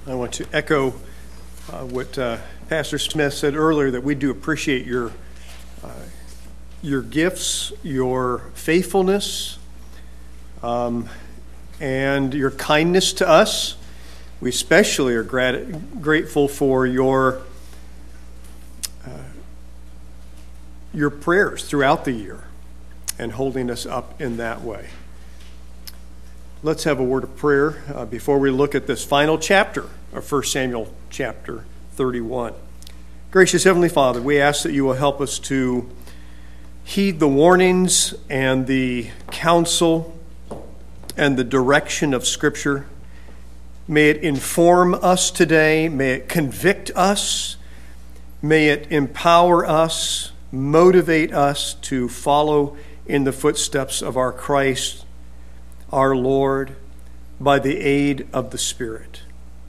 I want to echo what Pastor Smith said earlier, that we do appreciate your gifts, your faithfulness, and your kindness to us. We especially are grateful for your prayers throughout the year and holding us up in that way. Let's have a word of prayer before we look at this final chapter of 1 Samuel chapter 31. Gracious Heavenly Father, we ask that you will help us to heed the warnings and the counsel and the direction of Scripture. May it inform us today. May it convict us. May it empower us, motivate us to follow in the footsteps of our Christ, our Lord, by the aid of the Spirit.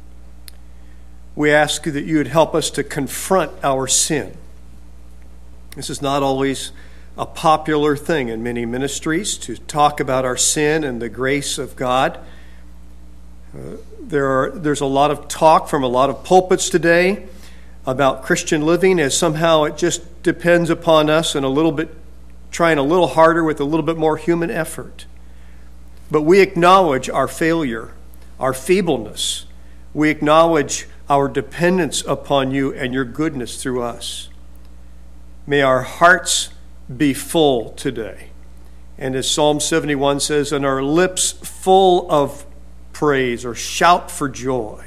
We ask that you would help us to confront our sin. This is not always a popular thing in many ministries, to talk about our sin and the grace of God. There's a lot of talk from a lot of pulpits today about Christian living as somehow it just depends upon us and trying a little harder with a little bit more human effort. But we acknowledge our failure, our feebleness. We acknowledge our dependence upon you and your goodness through us. May our hearts be full today. And as Psalm 71 says, and our lips full of praise or shout for joy.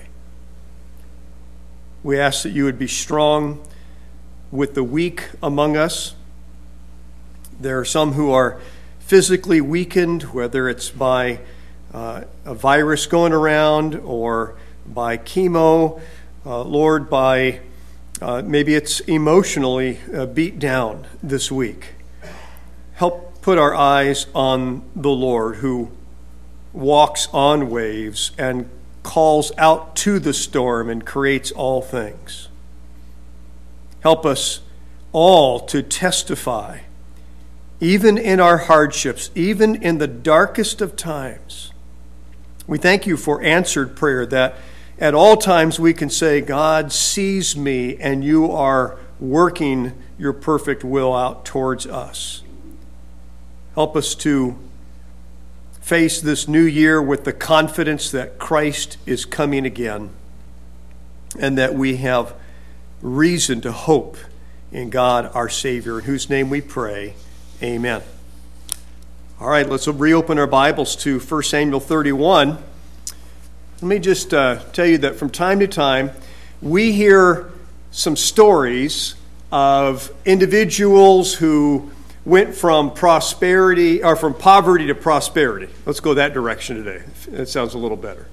We ask that you would be strong with the weak among us. There are some who are physically weakened, whether it's by a virus going around or by chemo, Lord, by maybe it's emotionally beat down this week. Help put our eyes on the Lord, who walks on waves and calls out to the storm and creates all things. Help us all to testify, even in our hardships, even in the darkest of times. We thank you for answered prayer, that at all times we can say, God sees me and you are working your perfect will out towards us. Help us to face this new year with the confidence that Christ is coming again and that we have reason to hope in God our Savior, in whose name we pray. Amen. All right, let's reopen our Bibles to 1 Samuel 31. Let me just tell you that from time to time, we hear some stories of individuals who went from poverty to prosperity. Let's go that direction today. It sounds a little better.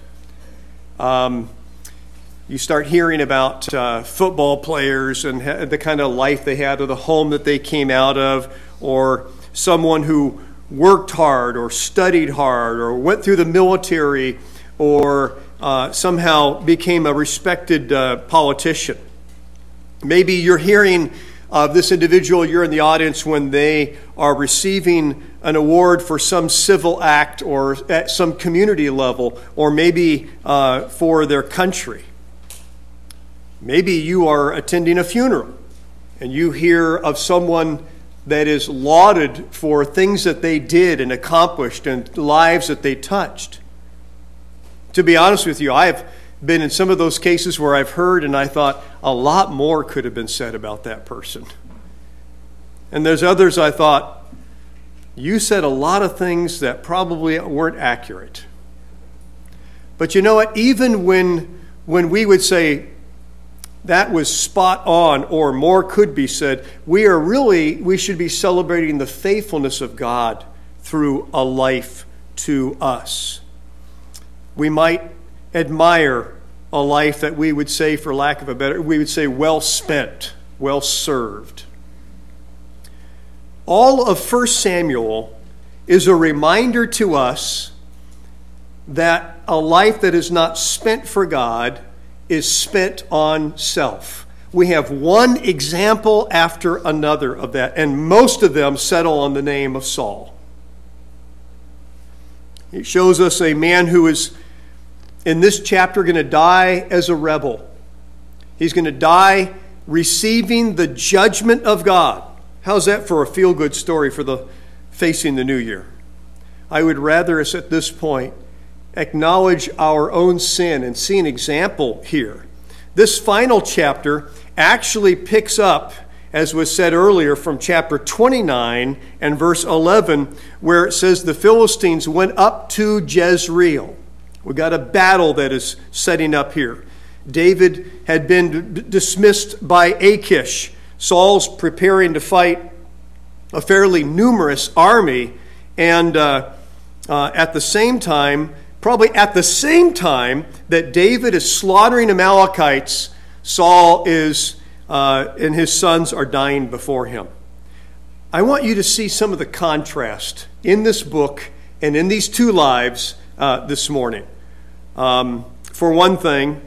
You start hearing about football players and the kind of life they had, or the home that they came out of, or someone who worked hard or studied hard or went through the military or somehow became a respected politician. Maybe you're hearing of this individual, you're in the audience when they are receiving an award for some civil act or at some community level, or maybe for their country. Maybe you are attending a funeral and you hear of someone that is lauded for things that they did and accomplished and lives that they touched. To be honest with you, I have been in some of those cases where I've heard and I thought a lot more could have been said about that person. And there's others I thought, you said a lot of things that probably weren't accurate. But you know what? Even when we would say that was spot on or more could be said, we should be celebrating the faithfulness of God through a life to us. We might admire a life that we would say, for lack of a better, we would say well spent, well served. All of 1 Samuel is a reminder to us that a life that is not spent for God is spent on self. We have one example after another of that, and most of them settle on the name of Saul. It shows us a man who is in this chapter going to die as a rebel. He's going to die receiving the judgment of God. How's that for a feel-good story for facing the new year? I would rather us at this point acknowledge our own sin and see an example here. This final chapter actually picks up, as was said earlier, from chapter 29 and verse 11, where it says the Philistines went up to Jezreel. We got a battle that is setting up here. David had been dismissed by Achish. Saul's preparing to fight a fairly numerous army, and at the same time, probably at the same time that David is slaughtering Amalekites, Saul is and his sons are dying before him. I want you to see some of the contrast in this book and in these two lives this morning. For one thing,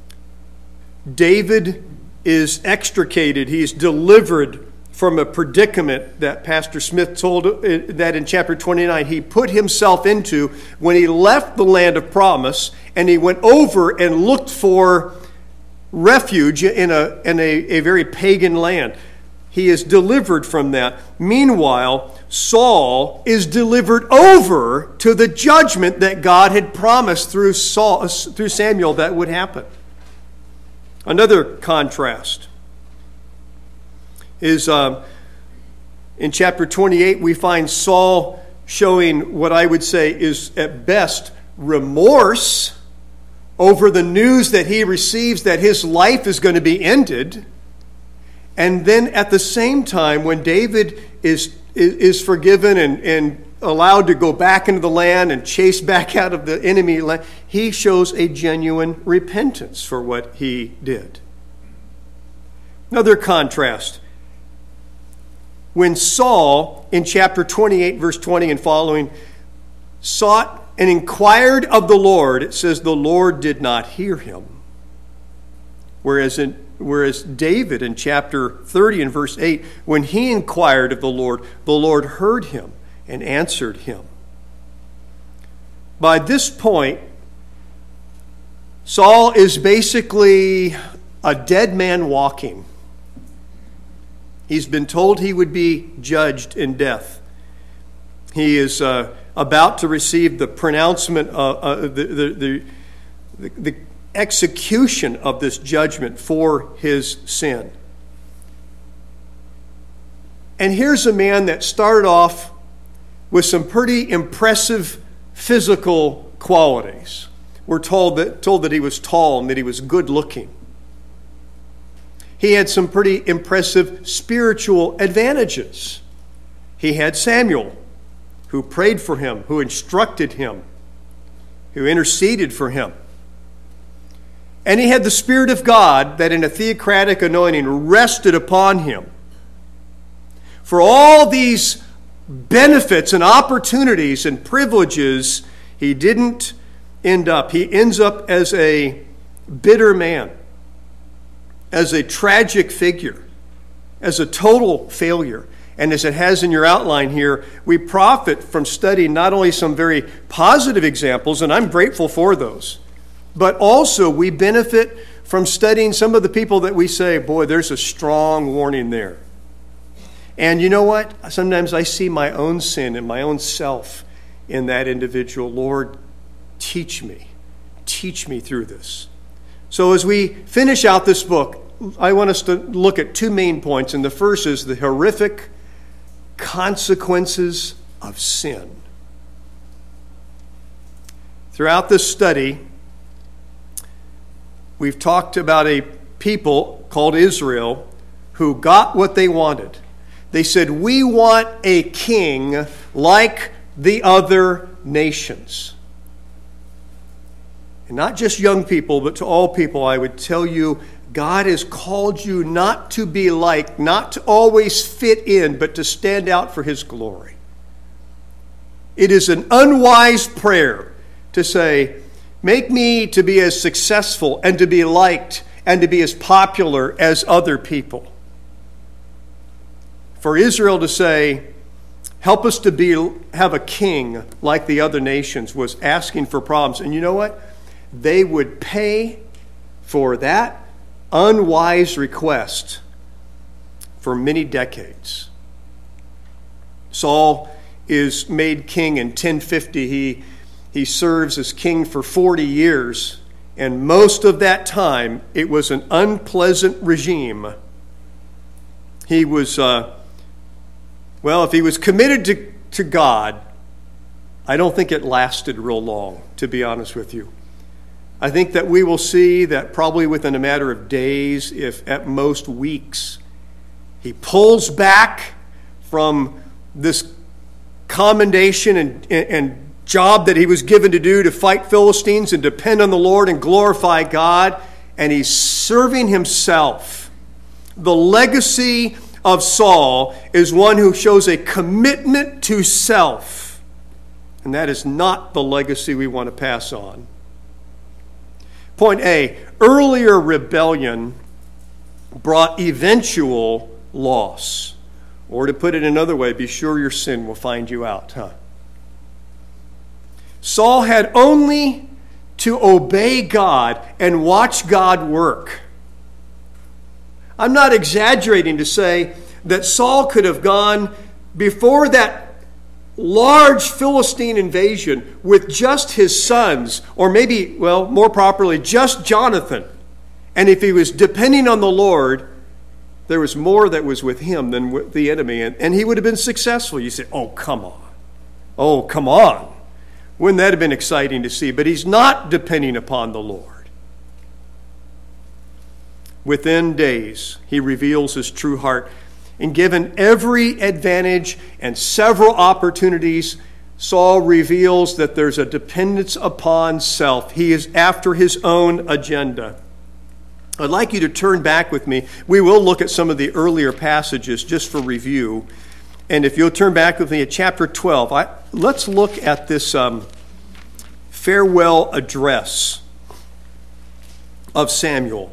David is extricated. He is delivered from a predicament that Pastor Smith told that in chapter 29 he put himself into when he left the land of promise and he went over and looked for refuge in a very pagan land. He is delivered from that. Meanwhile, Saul is delivered over to the judgment that God had promised through Samuel that would happen. Another contrast is in chapter 28, we find Saul showing what I would say is at best remorse over the news that he receives that his life is going to be ended. And then at the same time, when David is forgiven and allowed to go back into the land and chased back out of the enemy land, he shows a genuine repentance for what he did. Another contrast. When Saul, in chapter 28, verse 20 and following, sought and inquired of the Lord, it says the Lord did not hear him. Whereas David in chapter 30 and verse 8, when he inquired of the Lord heard him and answered him. By this point, Saul is basically a dead man walking. He's been told he would be judged in death. He is about to receive the pronouncement, the execution of this judgment for his sin. And here's a man that started off with some pretty impressive physical qualities. We're told that he was tall and that he was good looking. He had some pretty impressive spiritual advantages. He had Samuel, who prayed for him, who instructed him, who interceded for him. And he had the Spirit of God that in a theocratic anointing rested upon him. For all these benefits and opportunities and privileges, he didn't end up. He ends up as a bitter man, as a tragic figure, as a total failure. And as it has in your outline here, we profit from studying not only some very positive examples, and I'm grateful for those, but also we benefit from studying some of the people that we say, boy, there's a strong warning there. And you know what? Sometimes I see my own sin and my own self in that individual. Lord, teach me through this. So as we finish out this book, I want us to look at two main points, and the first is the horrific consequences of sin. Throughout this study, we've talked about a people called Israel who got what they wanted. They said, we want a king like the other nations. And not just young people, but to all people, I would tell you, God has called you not to be like, not to always fit in, but to stand out for His glory. It is an unwise prayer to say, make me to be as successful and to be liked and to be as popular as other people. For Israel to say, help us to have a king like the other nations, was asking for problems. And you know what? they would pay for that unwise request for many decades. Saul is made king in 1050. He serves as king for 40 years, and most of that time it was an unpleasant regime. He was, if he was committed to God, I don't think it lasted real long, to be honest with you. I think that we will see that probably within a matter of days, if at most weeks, he pulls back from this commendation and job that he was given to do to fight Philistines and depend on the Lord and glorify God, and he's serving himself. The legacy of Saul is one who shows a commitment to self, and that is not the legacy we want to pass on. Point A, earlier rebellion brought eventual loss. Or to put it another way, be sure your sin will find you out, Saul had only to obey God and watch God work. I'm not exaggerating to say that Saul could have gone before that large Philistine invasion with just his sons, or maybe, more properly, just Jonathan. And if he was depending on the Lord, there was more that was with him than with the enemy, and he would have been successful. You say, oh, come on. Oh, come on. Wouldn't that have been exciting to see? But he's not depending upon the Lord. Within days, he reveals his true heart. And given every advantage and several opportunities, Saul reveals that there's a dependence upon self. He is after his own agenda. I'd like you to turn back with me. We will look at some of the earlier passages just for review. And if you'll turn back with me at chapter 12, let's look at this farewell address of Samuel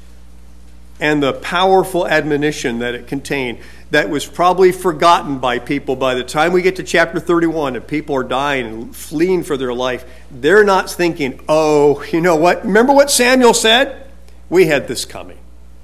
and the powerful admonition that it contained that was probably forgotten by people by the time we get to chapter 31 and people are dying and fleeing for their life. They're not thinking, oh, you know what? Remember what Samuel said? We had this coming.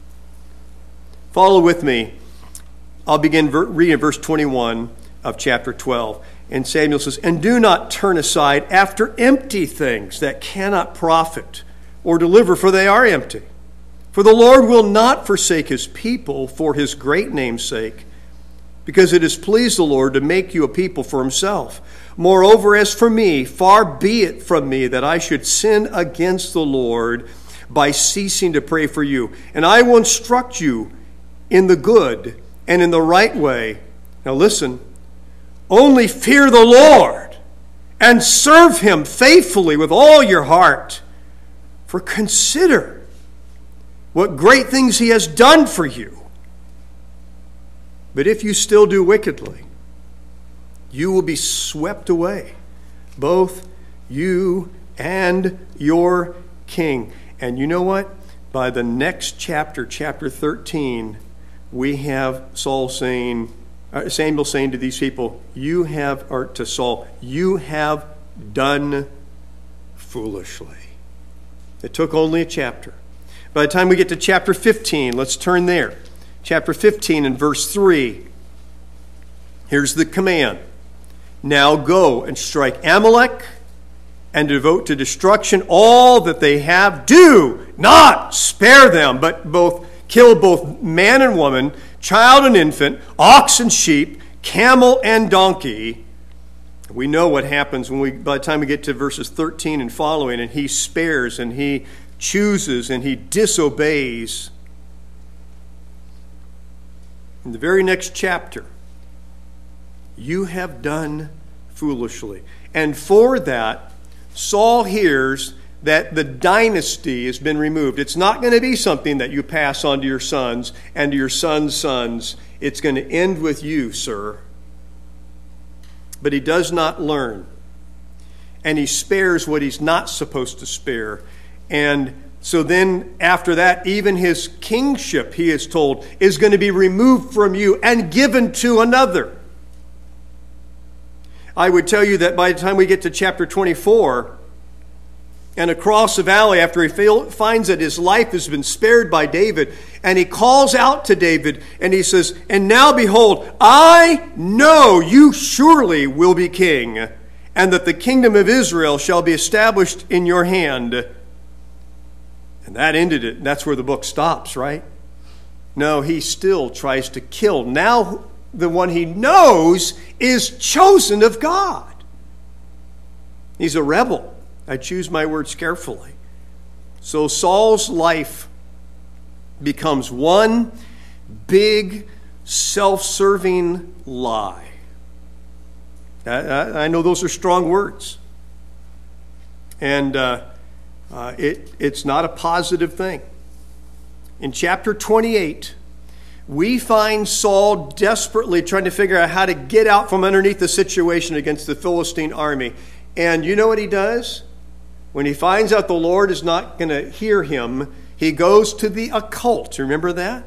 Follow with me. I'll begin reading verse 21 of chapter 12. And Samuel says, and do not turn aside after empty things that cannot profit or deliver, for they are empty. For the Lord will not forsake his people for his great name's sake, because it has pleased the Lord to make you a people for himself. Moreover, as for me, far be it from me that I should sin against the Lord by ceasing to pray for you. And I will instruct you in the good and in the right way. Now listen, only fear the Lord and serve him faithfully with all your heart. For consider what great things he has done for you. But if you still do wickedly, you will be swept away, both you and your king. And you know what? By the next chapter, chapter 13, we have Samuel saying to these people, to Saul, you have done foolishly. It took only a chapter. By the time we get to chapter 15, let's turn there. Chapter 15 and verse 3. Here's the command. Now go and strike Amalek and devote to destruction all that they have. Do not spare them, but kill both man and woman, child and infant, ox and sheep, camel and donkey. We know what happens by the time we get to verses 13 and following, and he spares and he chooses and he disobeys. In the very next chapter, you have done foolishly. And for that, Saul hears that the dynasty has been removed. It's not going to be something that you pass on to your sons and to your sons' sons. It's going to end with you, sir. But he does not learn. And he spares what he's not supposed to spare. And so then after that, even his kingship, he is told, is going to be removed from you and given to another. I would tell you that by the time we get to chapter 24, and across the valley after he finds that his life has been spared by David. And he calls out to David and he says, "And now behold, I know you surely will be king, and that the kingdom of Israel shall be established in your hand." And that ended it. That's where the book stops, right? No, he still tries to kill. Now the one he knows is chosen of God. He's a rebel. I choose my words carefully. So Saul's life becomes one big, self-serving lie. I know those are strong words. And it's not a positive thing. In chapter 28, we find Saul desperately trying to figure out how to get out from underneath the situation against the Philistine army. And you know what he does? When he finds out the Lord is not going to hear him, he goes to the occult. Remember that?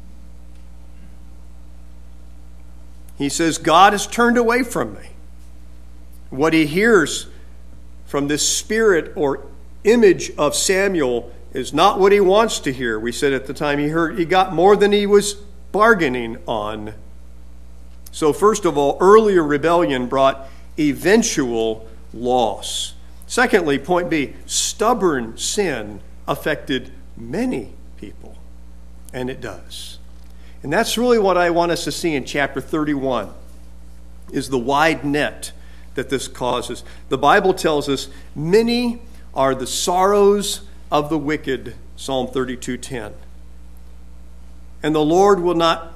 He says, "God has turned away from me." What he hears from this spirit or image of Samuel is not what he wants to hear. We said at the time he got more than he was bargaining on. So first of all, earlier rebellion brought eventual loss. Secondly, point B, stubborn sin affected many people, and it does. And that's really what I want us to see in chapter 31, is the wide net that this causes. The Bible tells us many are the sorrows of the wicked, Psalm 32:10. And the Lord will not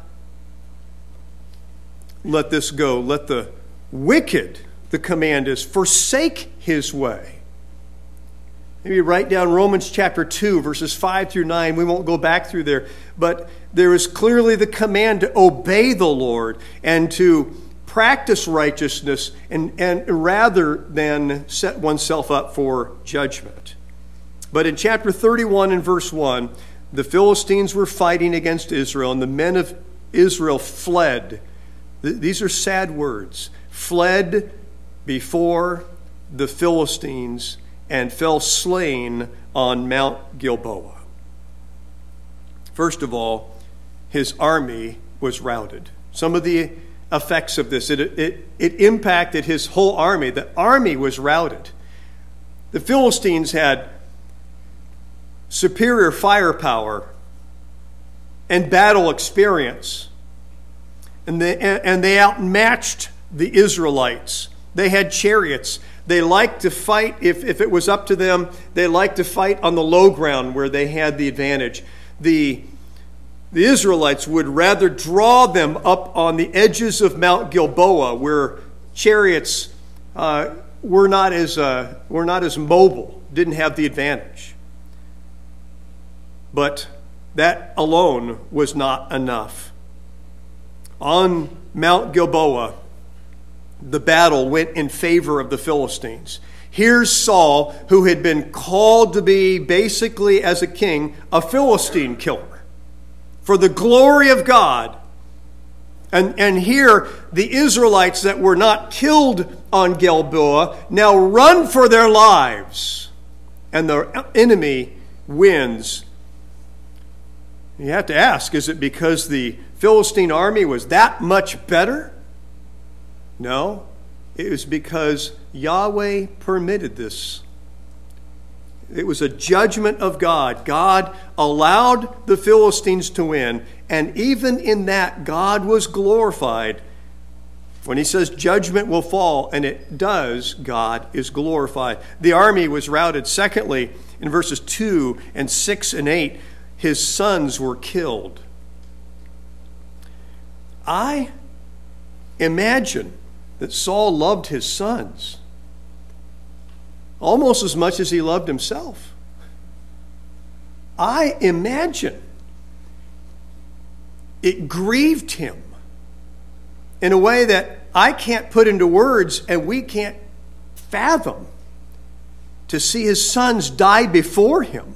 let this go. Let the wicked, the command is, forsake his way. Maybe write down Romans chapter 2, verses 5 through 9. We won't go back through there. But there is clearly the command to obey the Lord and to practice righteousness and rather than set oneself up for judgment. But in chapter 31 and verse 1, the Philistines were fighting against Israel, and the men of Israel fled. These are sad words. Fled before the Philistines and fell slain on Mount Gilboa. First of all, his army was routed. Some of the effects of this, it impacted his whole army. The army was routed. The Philistines had superior firepower and battle experience. And they outmatched the Israelites. They had chariots. They liked to fight, if it was up to them, they liked to fight on the low ground where they had the advantage. The Israelites would rather draw them up on the edges of Mount Gilboa, where chariots were not as mobile, didn't have the advantage. But that alone was not enough. On Mount Gilboa, the battle went in favor of the Philistines. Here's Saul, who had been called to be, basically as a king, a Philistine killer for the glory of God. And here, the Israelites that were not killed on Gilboa now run for their lives, and the enemy wins. You have to ask, is it because the Philistine army was that much better? No, it was because Yahweh permitted this. It was a judgment of God. God allowed the Philistines to win, and even in that, God was glorified. When he says judgment will fall, and it does, God is glorified. The army was routed. Secondly, in verses 2 and 6 and 8, his sons were killed. I imagine that Saul loved his sons almost as much as he loved himself. I imagine it grieved him in a way that I can't put into words and we can't fathom, to see his sons die before him.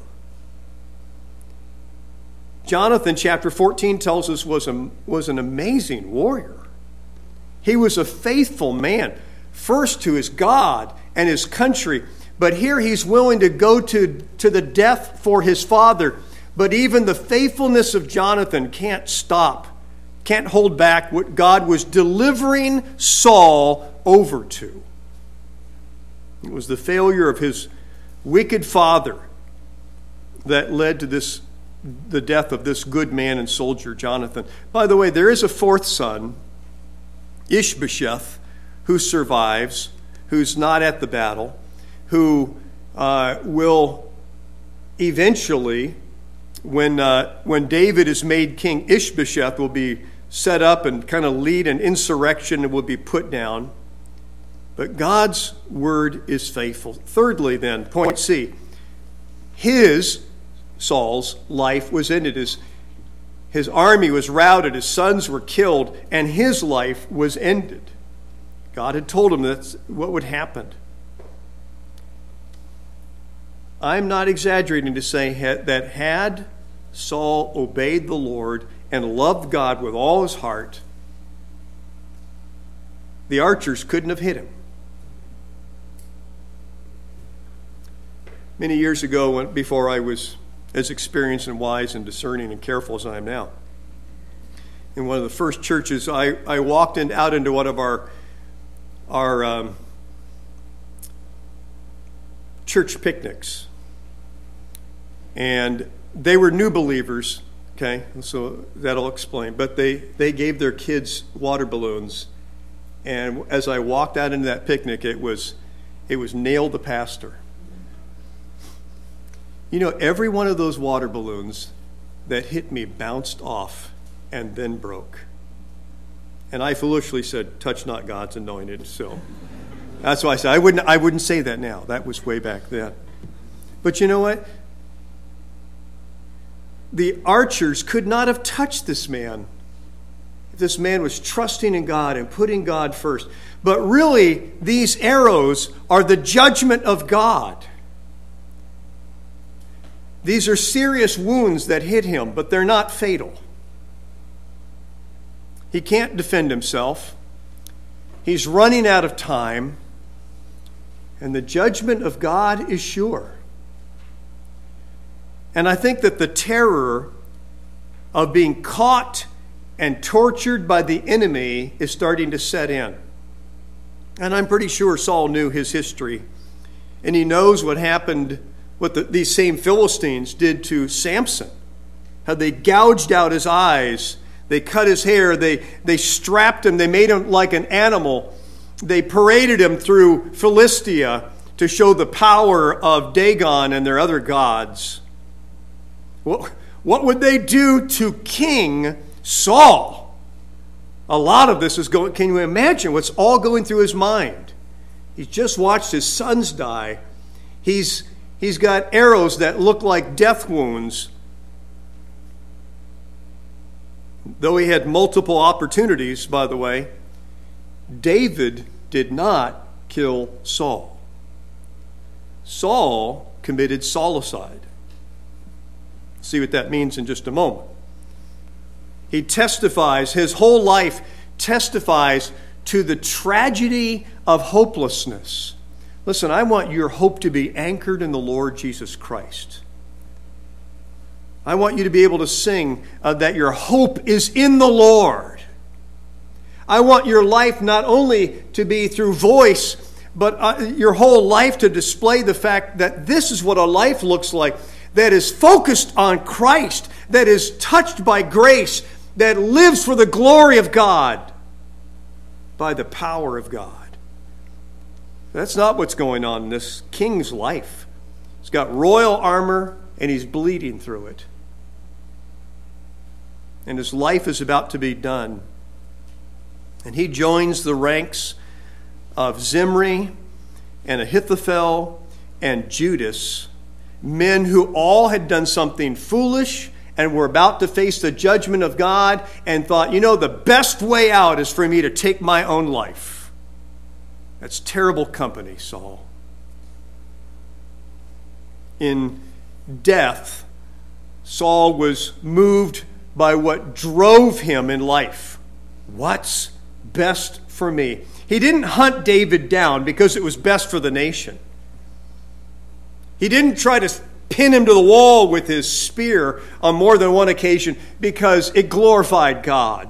Jonathan, chapter 14, tells us was an amazing warrior. He was a faithful man, first to his God and his country, But here he's willing to go to the death for his father. But even the faithfulness of Jonathan can't hold back what God was delivering Saul over to. It was the failure of his wicked father that led to the death of this good man and soldier, Jonathan. By the way, there is a fourth son, Ishbosheth, who survives, who's not at the battle, who will eventually, when David is made king, Ishbosheth will be set up and kind of lead an insurrection and will be put down. But God's word is faithful. Thirdly, then, point C, Saul's life was ended. His army was routed, his sons were killed, and his life was ended. God had told him that's what would happen. I'm not exaggerating to say that had Saul obeyed the Lord and loved God with all his heart, the archers couldn't have hit him. Many years ago, before I was as experienced and wise and discerning and careful as I am now, in one of the first churches, I walked out into one of our church picnics. And they were new believers, okay? So that'll explain. But they gave their kids water balloons. And as I walked out into that picnic, it was nail the pastor. You know, every one of those water balloons that hit me bounced off and then broke. And I foolishly said, "Touch not God's anointed." So that's why I said I wouldn't say that now. That was way back then. But you know what? The archers could not have touched this man if this man was trusting in God and putting God first. But really, these arrows are the judgment of God. These are serious wounds that hit him, but they're not fatal. He can't defend himself. He's running out of time. And the judgment of God is sure. And I think that the terror of being caught and tortured by the enemy is starting to set in. And I'm pretty sure Saul knew his history. And he knows what happened, what these same Philistines did to Samson. How they gouged out his eyes. They cut his hair. They strapped him. They made him like an animal. They paraded him through Philistia to show the power of Dagon and their other gods. What would they do to King Saul? A lot of this is going. Can you imagine what's all going through his mind? He's just watched his sons die. He's got arrows that look like death wounds. Though he had multiple opportunities, by the way, David did not kill Saul. Saul committed Saulicide. See what that means in just a moment. He testifies, his whole life testifies to the tragedy of hopelessness. Listen, I want your hope to be anchored in the Lord Jesus Christ. I want you to be able to sing that your hope is in the Lord. I want your life not only to be through voice, but your whole life to display the fact that this is what a life looks like, that is focused on Christ, that is touched by grace, that lives for the glory of God by the power of God. That's not what's going on in this king's life. He's got royal armor and he's bleeding through it. And his life is about to be done. And he joins the ranks of Zimri and Ahithophel and Judas, men who all had done something foolish and were about to face the judgment of God and thought, the best way out is for me to take my own life. That's terrible company, Saul. In death, Saul was moved by what drove him in life. What's best for me? He didn't hunt David down because it was best for the nation. He didn't try to pin him to the wall with his spear on more than one occasion because it glorified God,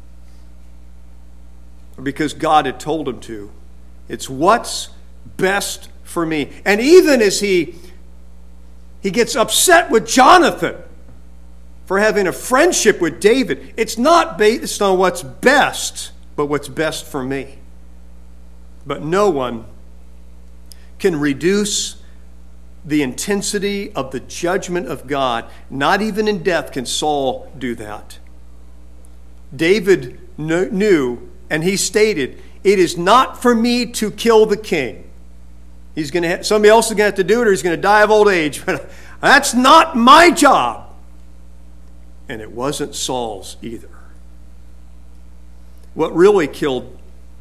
or because God had told him to. It's what's best for me. And even as he gets upset with Jonathan for having a friendship with David, it's not based on what's best, but what's best for me. But no one can reduce the intensity of the judgment of God. Not even in death can Saul do that. David knew, and he stated, "It is not for me to kill the king. Somebody else is going to have to do it, or he's going to die of old age. But that's not my job." And it wasn't Saul's either. What really killed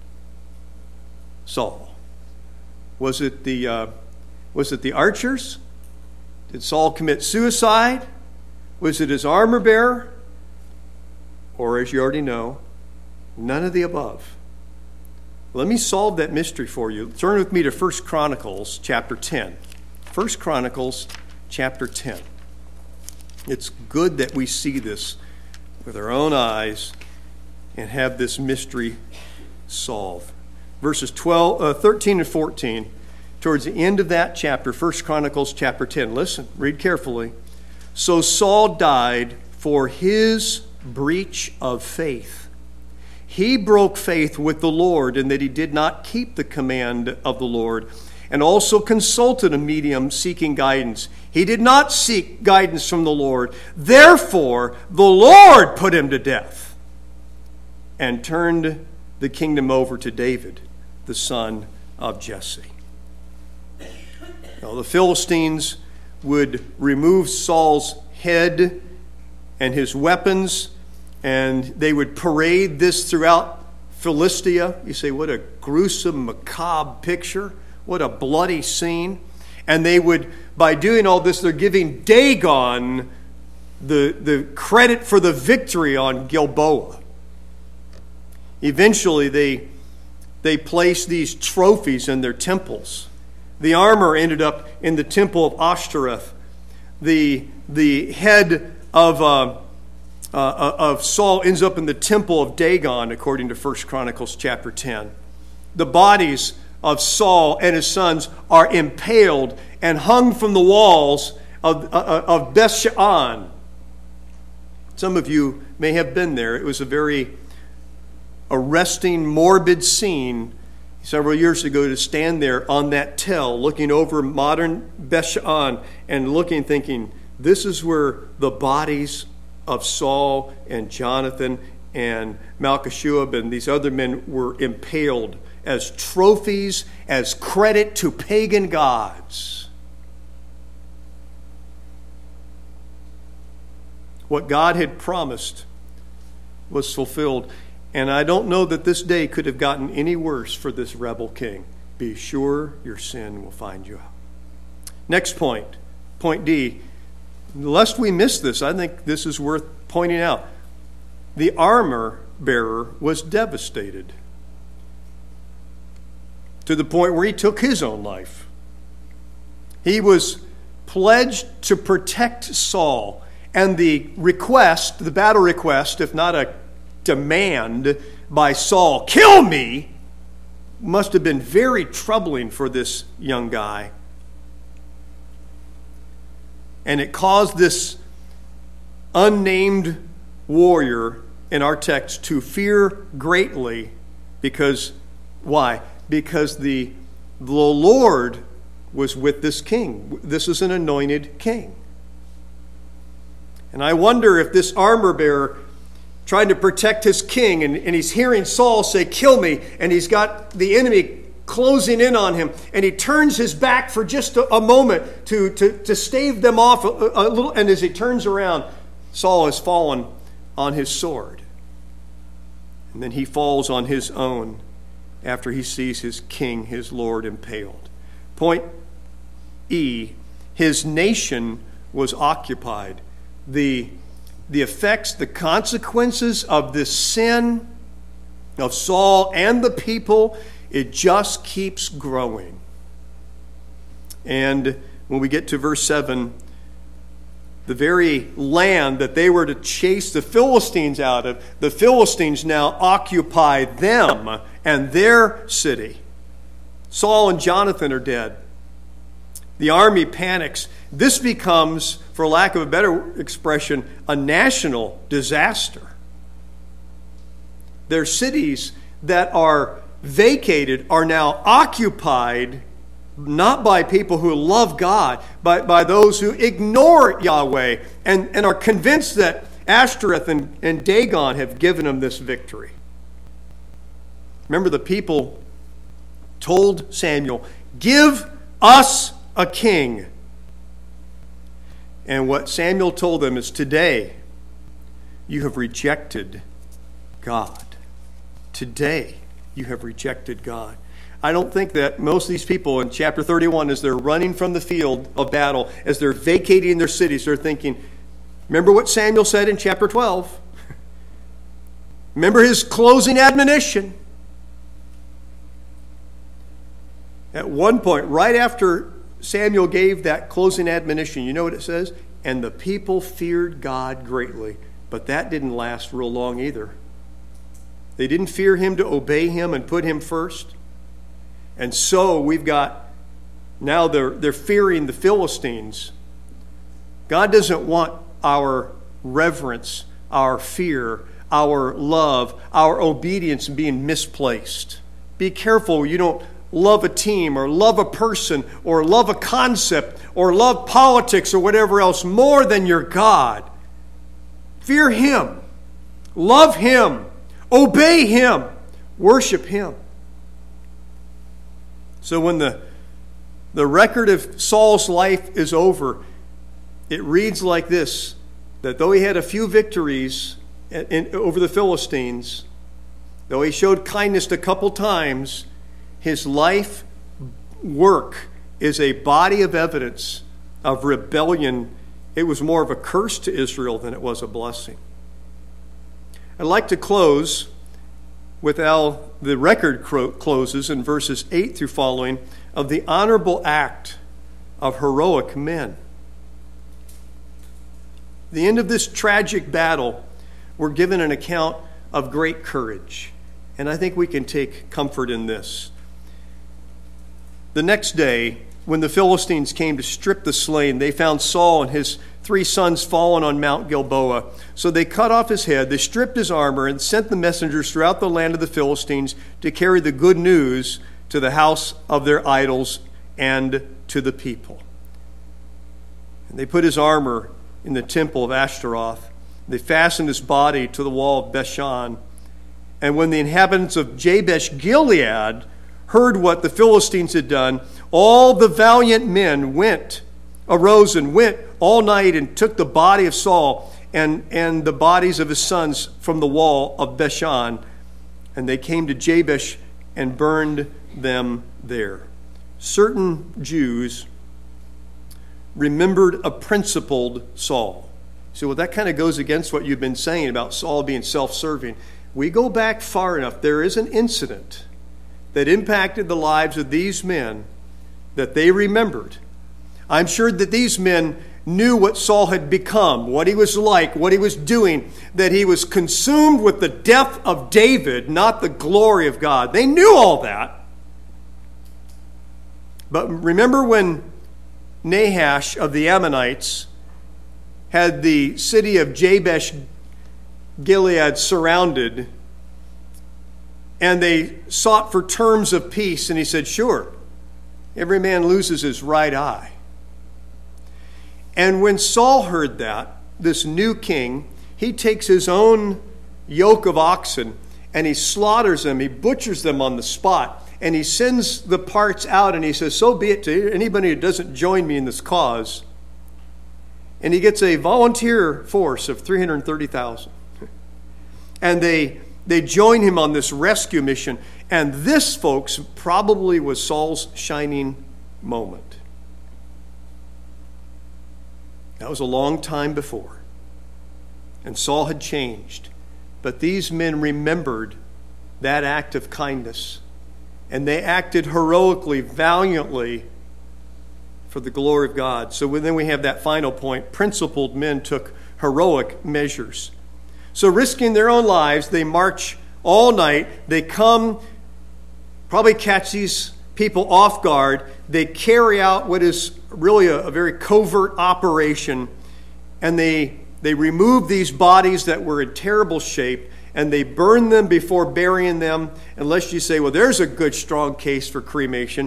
Saul? Was it the archers? Did Saul commit suicide? Was it his armor bearer? Or, as you already know, none of the above. Let me solve that mystery for you. Turn with me to 1 Chronicles chapter 10. 1 Chronicles chapter 10. It's good that we see this with our own eyes and have this mystery solved. Verses 13 and 14, towards the end of that chapter, 1 Chronicles chapter 10. Listen, read carefully. "So Saul died for his breach of faith. He broke faith with the Lord in that he did not keep the command of the Lord, and also consulted a medium seeking guidance. He did not seek guidance from the Lord. Therefore, the Lord put him to death and turned the kingdom over to David, the son of Jesse." Now, the Philistines would remove Saul's head and his weapons, and they would parade this throughout Philistia. You say, what a gruesome, macabre picture. What a bloody scene. And they would, by doing all this, they're giving Dagon the credit for the victory on Gilboa. Eventually, they placed these trophies in their temples. The armor ended up in the temple of Ashtoreth. The head of Saul ends up in the temple of Dagon, according to 1 Chronicles chapter 10. The bodies of Saul and his sons are impaled and hung from the walls of Beth-Shean. Some of you may have been there. It was a very arresting, morbid scene several years ago to stand there on that tell, looking over modern Beth-Shean and looking, thinking, this is where the bodies of Saul and Jonathan and Malchishua and these other men were impaled as trophies, as credit to pagan gods. What God had promised was fulfilled. And I don't know that this day could have gotten any worse for this rebel king. Be sure your sin will find you out. Next point, point D. Lest we miss this, I think this is worth pointing out. The armor bearer was devastated to the point where he took his own life. He was pledged to protect Saul, and the request, the battle request, if not a demand by Saul, kill me, must have been very troubling for this young guy. And it caused this unnamed warrior in our text to fear greatly because, why? Because the Lord was with this king. This is an anointed king. And I wonder if this armor bearer trying to protect his king, and he's hearing Saul say, kill me, and he's got the enemy closing in on him, and he turns his back for just a moment to stave them off a little, and as he turns around, Saul has fallen on his sword. And then he falls on his own after he sees his king, his Lord, impaled. Point E, his nation was occupied. The effects, the consequences of this sin of Saul and the people, it just keeps growing. And when we get to verse 7, the very land that they were to chase the Philistines out of, the Philistines now occupy them and their city. Saul and Jonathan are dead. The army panics. This becomes, for lack of a better expression, a national disaster. Their cities that are vacated are now occupied not by people who love God, but by those who ignore Yahweh and are convinced that Ashtoreth and Dagon have given them this victory. Remember, the people told Samuel, "Give us a king." And what Samuel told them is, today you have rejected God. Today you have rejected God. I don't think that most of these people in chapter 31, as they're running from the field of battle, as they're vacating their cities, they're thinking, remember what Samuel said in chapter 12? Remember his closing admonition? At one point, right after Samuel gave that closing admonition, you know what it says? And the people feared God greatly. But that didn't last real long either. They didn't fear him to obey him and put him first. And so we've got, now they're fearing the Philistines. God doesn't want our reverence, our fear, our love, our obedience being misplaced. Be careful you don't love a team or love a person or love a concept or love politics or whatever else more than your God. Fear him. Love him. Obey him. Worship him. So when the record of Saul's life is over, it reads like this, that though he had a few victories over the Philistines, though he showed kindness a couple times, his life work is a body of evidence of rebellion. It was more of a curse to Israel than it was a blessing. I'd like to close with how the record closes in verses 8 through following of the honorable act of heroic men. At the end of this tragic battle, we're given an account of great courage. And I think we can take comfort in this. The next day, when the Philistines came to strip the slain, they found Saul and his 3 sons fallen on Mount Gilboa. So they cut off his head, they stripped his armor, and sent the messengers throughout the land of the Philistines to carry the good news to the house of their idols and to the people. And they put his armor in the temple of Ashtaroth. They fastened his body to the wall of Bethshan. And when the inhabitants of Jabesh Gilead heard what the Philistines had done, all the valiant men arose and went all night and took the body of Saul and the bodies of his sons from the wall of Bethshan. And they came to Jabesh and burned them there. Certain Jews remembered a principled Saul. So well, that kind of goes against what you've been saying about Saul being self-serving. We go back far enough. There is an incident that impacted the lives of these men that they remembered. I'm sure that these men knew what Saul had become, what he was like, what he was doing, that he was consumed with the death of David, not the glory of God. They knew all that. But remember when Nahash of the Ammonites had the city of Jabesh Gilead surrounded, and they sought for terms of peace, and he said, sure, every man loses his right eye. And when Saul heard that, this new king, he takes his own yoke of oxen and he slaughters them, he butchers them on the spot, and he sends the parts out and he says, so be it to anybody who doesn't join me in this cause. And he gets a volunteer force of 330,000. And they join him on this rescue mission. And this, folks, probably was Saul's shining moment. That was a long time before. And Saul had changed. But these men remembered that act of kindness. And they acted heroically, valiantly for the glory of God. So then we have that final point. Principled men took heroic measures. So risking their own lives, they march all night. They come, probably catch these people off guard. They carry out what is really a very covert operation, and they remove these bodies that were in terrible shape, and they burn them before burying them, unless you say, well, there's a good, strong case for cremation.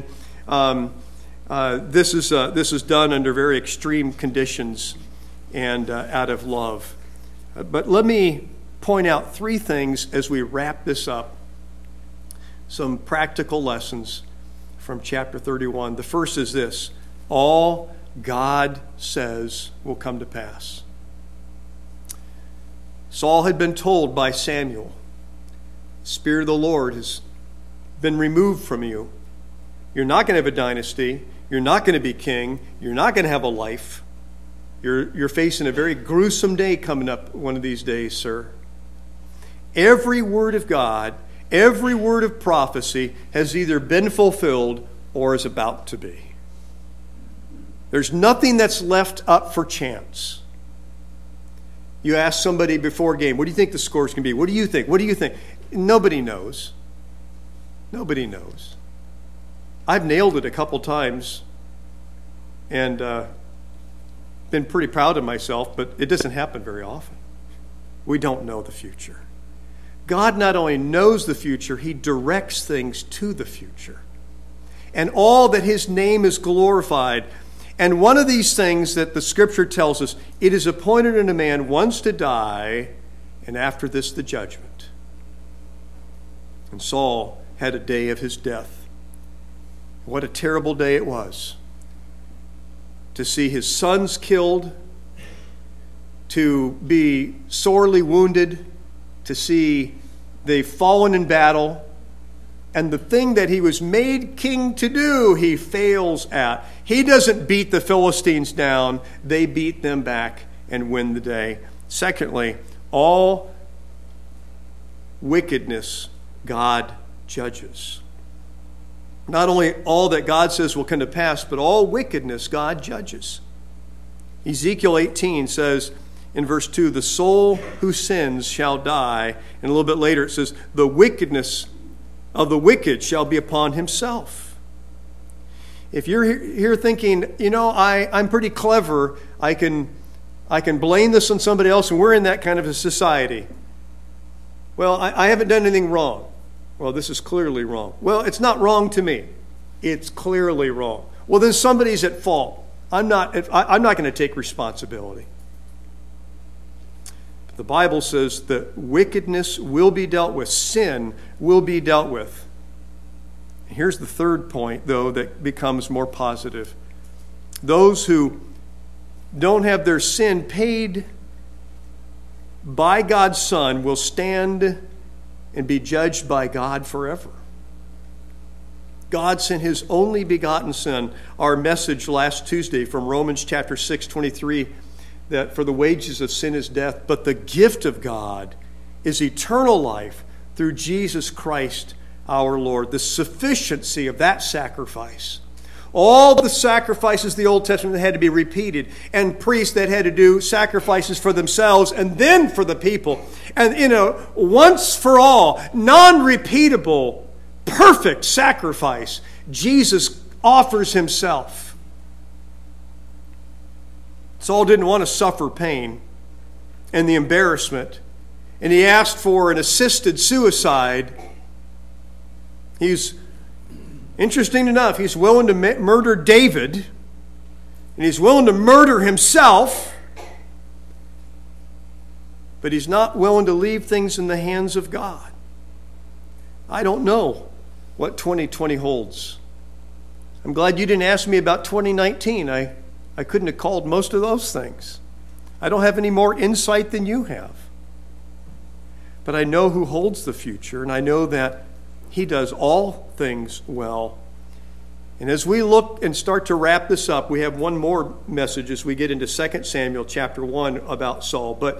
This is done under very extreme conditions and out of love. But let me point out three things as we wrap this up, some practical lessons from chapter 31. The first is this: all God says will come to pass. Saul had been told by Samuel, the Spirit of the Lord has been removed from you. You're not going to have a dynasty. You're not going to be king. You're not going to have a life. You're facing a very gruesome day coming up one of these days, sir. Every word of God, every word of prophecy has either been fulfilled or is about to be. There's nothing that's left up for chance. You ask somebody before a game, what do you think the score's going to be? What do you think? What do you think? Nobody knows. Nobody knows. I've nailed it a couple times and been pretty proud of myself, but it doesn't happen very often. We don't know the future. God not only knows the future, he directs things to the future. And all that his name is glorified. And one of these things that the scripture tells us, it is appointed unto man once to die, and after this the judgment. And Saul had a day of his death. What a terrible day it was. To see his sons killed, to be sorely wounded, to see they've fallen in battle, and the thing that he was made king to do, he fails at. He doesn't beat the Philistines down. They beat them back and win the day. Secondly, all wickedness God judges. Not only all that God says will come to pass, but all wickedness God judges. Ezekiel 18 says in verse 2, the soul who sins shall die. And a little bit later it says, the wickedness of the wicked shall be upon himself. If you're here thinking, I'm pretty clever, I can blame this on somebody else, and we're in that kind of a society. Well, I haven't done anything wrong. Well, this is clearly wrong. Well, it's not wrong to me. It's clearly wrong. Well, then somebody's at fault. I'm not going to take responsibility. The Bible says that wickedness will be dealt with. Sin will be dealt with. Here's the third point, though, that becomes more positive. Those who don't have their sin paid by God's Son will stand and be judged by God forever. God sent his only begotten Son. Our message last Tuesday from Romans chapter 6:23, that for the wages of sin is death, but the gift of God is eternal life through Jesus Christ our Lord. The sufficiency of that sacrifice. All the sacrifices of the Old Testament that had to be repeated, and priests that had to do sacrifices for themselves and then for the people. And in a once for all, non-repeatable, perfect sacrifice, Jesus offers himself. Saul didn't want to suffer pain and the embarrassment, and he asked for an assisted suicide. Interesting enough, he's willing to murder David, and he's willing to murder himself, but he's not willing to leave things in the hands of God. I don't know what 2020 holds. I'm glad you didn't ask me about 2019. I couldn't have called most of those things. I don't have any more insight than you have. But I know who holds the future, and I know that he does all things well. And as we look and start to wrap this up, we have one more message as we get into 2 Samuel chapter 1 about Saul. But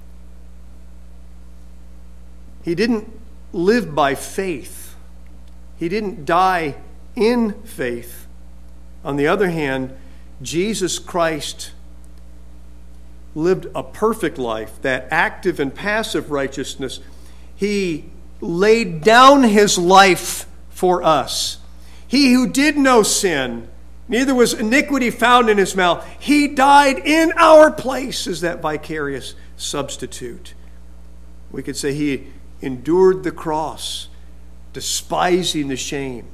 he didn't live by faith. He didn't die in faith. On the other hand, Jesus Christ lived a perfect life, that active and passive righteousness. He laid down his life for us. He who did no sin, neither was iniquity found in his mouth. He died in our place as that vicarious substitute. We could say he endured the cross, despising the shame.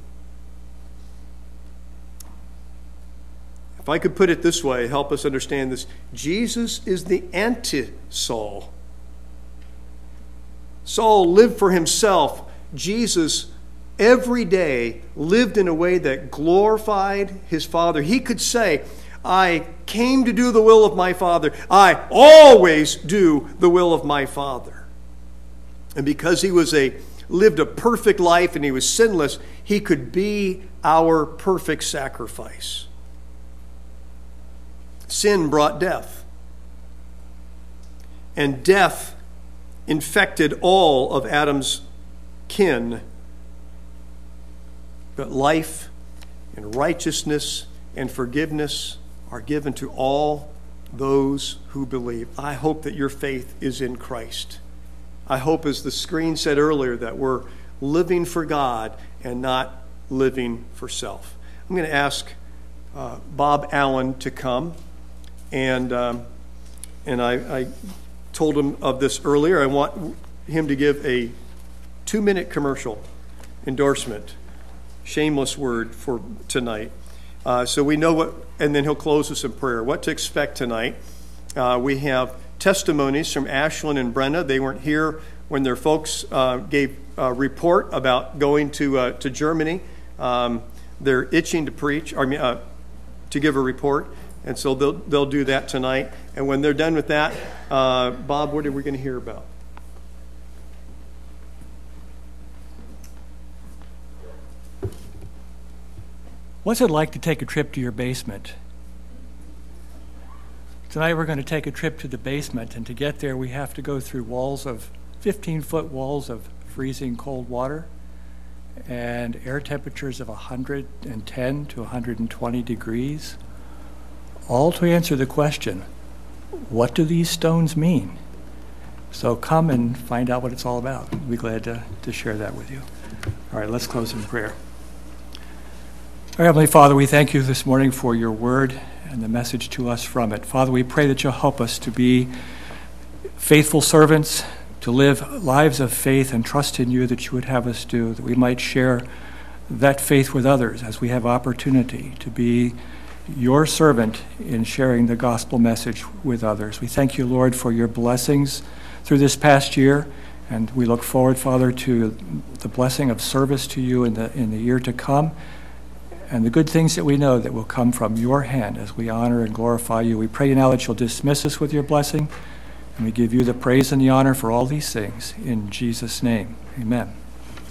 If I could put it this way, help us understand this. Jesus is the anti-Saul. Saul lived for himself. Jesus, every day, lived in a way that glorified his Father. He could say, I came to do the will of my Father. I always do the will of my Father. And because he lived a perfect life and he was sinless, he could be our perfect sacrifice. Sin brought death. And death infected all of Adam's kin. But life and righteousness and forgiveness are given to all those who believe. I hope that your faith is in Christ. I hope, as the screen said earlier, that we're living for God and not living for self. I'm going to ask Bob Allen to come. And I told him of this earlier. I want him to give a 2-minute commercial endorsement, shameless word for tonight. So we know what, and then he'll close us in prayer, what to expect tonight. We have testimonies from Ashlyn and Brenna. They weren't here when their folks gave a report about going to Germany. They're itching to preach, to give a report. And so they'll do that tonight. And when they're done with that, Bob, what are we going to hear about? What's it like to take a trip to your basement? Tonight we're going to take a trip to the basement, and to get there we have to go through 15-foot walls of freezing cold water and air temperatures of 110 to 120 degrees. All to answer the question, what do these stones mean? So come and find out what it's all about. We'll be glad to share that with you. All right, let's close in prayer. Our Heavenly Father, we thank you this morning for your word and the message to us from it. Father, we pray that you'll help us to be faithful servants, to live lives of faith and trust in you that you would have us do, that we might share that faith with others as we have opportunity to be your servant in sharing the gospel message with others. We thank you, Lord, for your blessings through this past year, and we look forward, Father, to the blessing of service to you in the year to come, and the good things that we know that will come from your hand as we honor and glorify you. We pray now that you'll dismiss us with your blessing, and we give you the praise and the honor for all these things. In Jesus' name, amen.